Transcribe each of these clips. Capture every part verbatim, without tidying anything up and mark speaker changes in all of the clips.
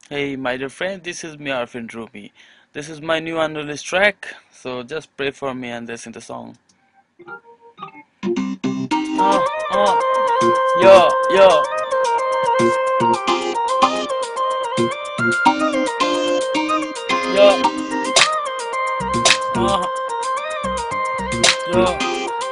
Speaker 1: Hey, my dear friend, this is me, Arfin Rumi. This is my new unreleased track, so just pray for me and listen to the song. Uh, uh, yo, yo, yo, uh, yo.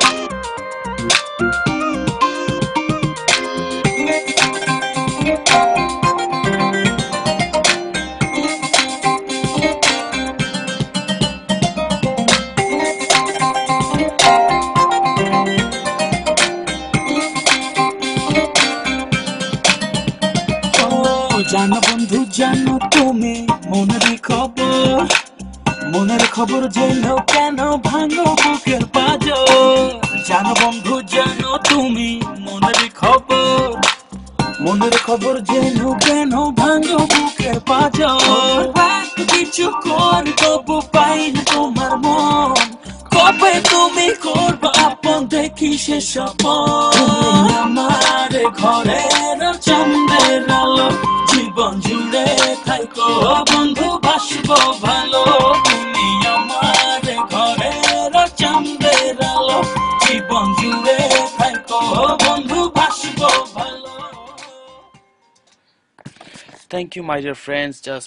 Speaker 2: ও জানো বন্ধু জানো তুমি মনের খবর মনের খবর জেনো কেন ভাঙো বুকের পাঁজর জানো বন্ধু জানো তুমি মনের খবর মনের খবর জেনো কেন ভাঙো বুকের পাঁজর এত কিছু কর তবু পাই না তোমার মন কবে তুমি করবে আপন দেখি সে স্বপন তুমি আমার ঘরের চন্দ্রের আলো জীবন জুড়ে থাকো বন্ধু বাসবো ভালো তুমি আমার ঘরের চন্দ্রের আলো জীবন জুড়ে থাকো বন্ধু বাসবো ভালো
Speaker 1: Thank you, my dear friends. Just